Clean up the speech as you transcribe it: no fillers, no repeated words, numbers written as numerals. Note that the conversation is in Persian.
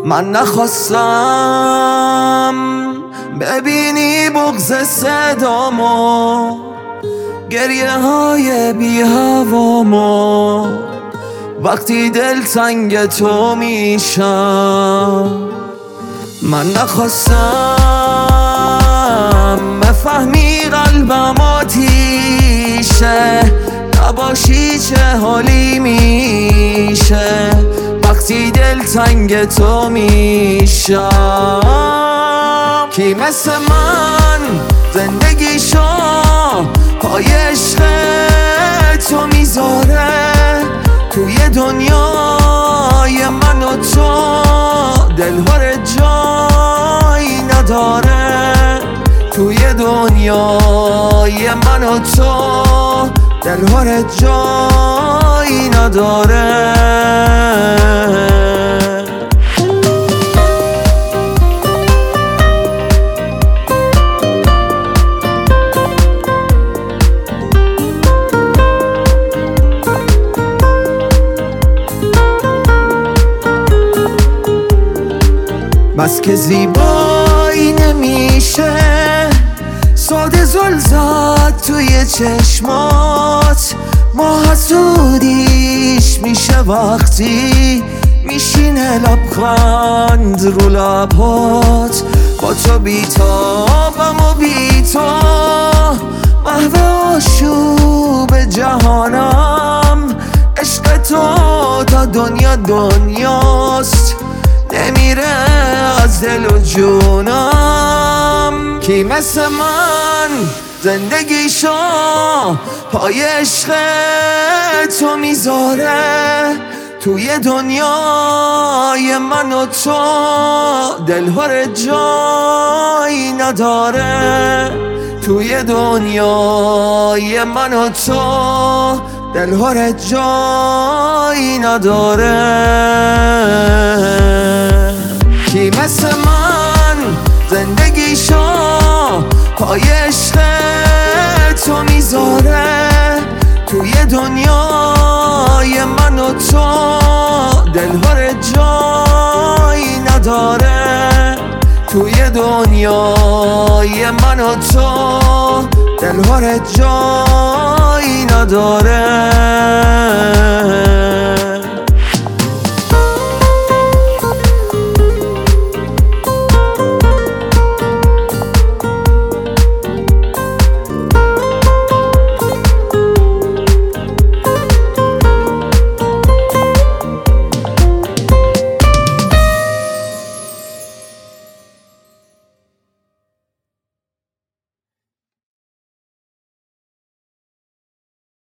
من نخواستم ببینی بغض صدامو، گریه های بی هوامو، وقتی دلتنگ تو میشم. من نخواستم بفهمی قلبم آتیشه، نباشی چه حالی میشه وقتی دلتنگ تو میشم. کی مثل من زندگیشو پای عشق تو میذاره، توی دنیای من و تو دلهاره جایی نداره، توی دنیای من و تو دلهاره جایی نداره. بس که زیبایی نمیشه ساده زل زد توی چشمات، ما حسودیش میشه وقتی میشینه لبخند رو لبات. با تو بیتابم و بی تو محو آشوب جهانم، عشق تو تا دنیا دنیاست نمیره از دل و جونم. کی مثل من زندگیشو پای عشق تو میذاره، توی دنیای من و تو دلهاره جایی نداره، توی دنیای من و تو دلهاره جایی نداره. کی مثل من زندگیشو پای عشق تو میذاره، توی دنیای من و تو دلهاره جایی نداره، توی دنیای من و تو دلهاره جایی نداره.